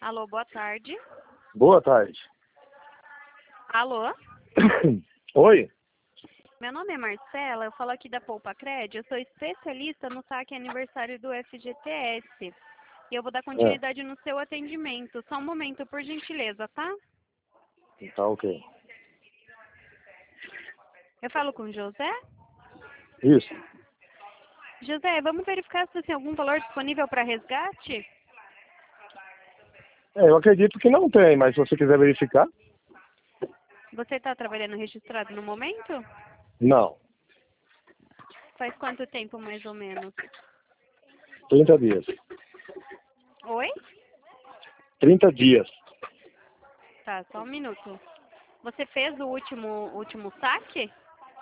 Alô, boa tarde. Boa tarde. Alô? Oi? Meu nome é Marcela, eu falo aqui da Poupa Cred, eu sou especialista no saque aniversário do FGTS. E eu vou dar continuidade no seu atendimento. Só um momento, por gentileza, tá? Tá ok. Eu falo com o José? Isso. José, vamos verificar se tem algum valor disponível para resgate? Eu acredito que não tem, mas se você quiser verificar, Você está trabalhando registrado no momento? não. Faz quanto tempo, mais ou menos? 30 dias. Oi? 30 dias. Tá, só um minuto. Você fez o último saque?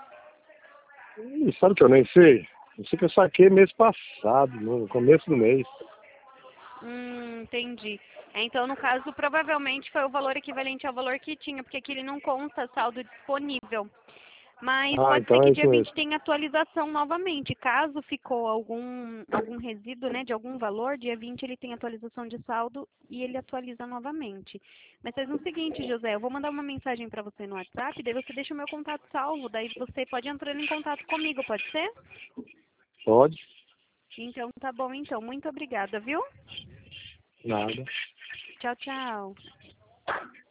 Sabe que eu nem sei? Eu sei que eu saquei mês passado, no começo do mês. Entendi. Então, no caso, provavelmente foi o valor equivalente ao valor que tinha, porque aqui ele não consta saldo disponível. Mas pode ser Então que é dia isso 20 mesmo. tenha atualização novamente. Caso ficou algum resíduo, né, de algum valor, dia 20 ele tem atualização de saldo e ele atualiza novamente. Mas faz o seguinte, José, eu vou mandar uma mensagem para você no WhatsApp, daí você deixa o meu contato salvo, daí você pode entrar em contato comigo, pode ser? Pode? Então, tá bom, então. Muito obrigada, viu? Nada. Tchau, tchau.